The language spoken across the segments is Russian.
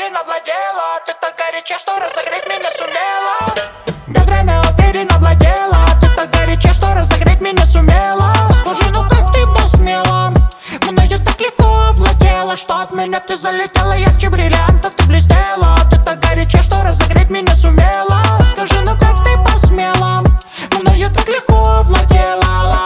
уверенно владела. Ты так горяча, что разогреть меня сумела. Бедрами уверенно владела. Ты так горяча, что разогреть меня сумела. Скажи, ну как ты посмела? Мною так легко владела, что от меня ты залетела. Ярче бриллиантов ты блестела. Ты так горяча, что разогреть меня сумела. Скажи, ну как ты посмела? Мною так легко владела.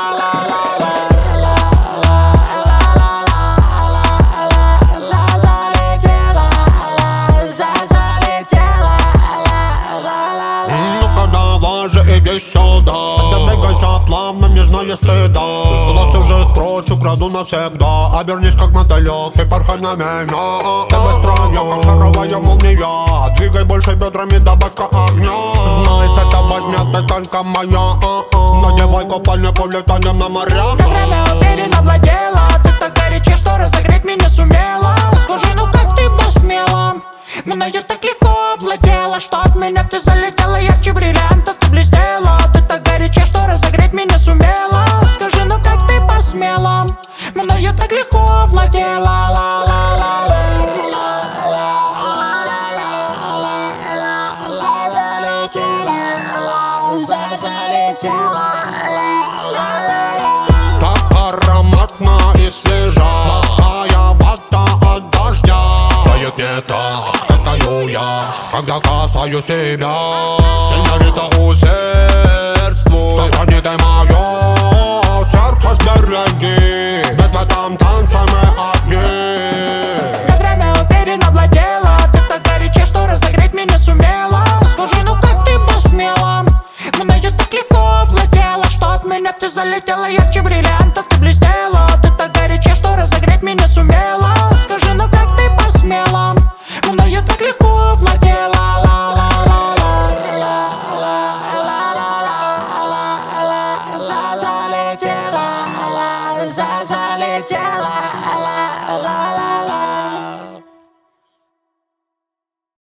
Иди сюда, ты двигайся плавно, не зная стыда. Сглаз чужих прочь украду навсегда. Обернись как мотылек и порхай на меня. Ты быстрая, как шаровая молния. Двигай больше бедрами, добавь-ка огня. Знай, с этого дня ты только моя. Надевай купальник, улетаем на моря. Бедрами уверенно владела. Ты так горяча, что разогреть меня сумела. Скажи, ну как ты посмела? Мною так легко владела, что от меня ты залетела. Ярче бриллиантов ты блестела. Ты так горяча, что разогреть меня сумела. Скажи, ну как ты посмела? Мною так легко владела. Так ароматно и свежа, сладкая вата от дождя. Тает не так, как таю я, когда касаюсь тебя. Сеньорита, усердствуй, сохрани ты мое сердце, сбереги. Ведь в этом танце мы одни. Бедрами уверенно владела. Ты так горяча, что разогреть меня сумела. Скажи, ну как ты посмела? Мною так легко владела, что от меня ты залетела. Ярче бриллиантов ты блестела. Ты так горяча, что разогреть меня сумела. Скажи, ну как ты посмела? Мною так легко владела. Залетела.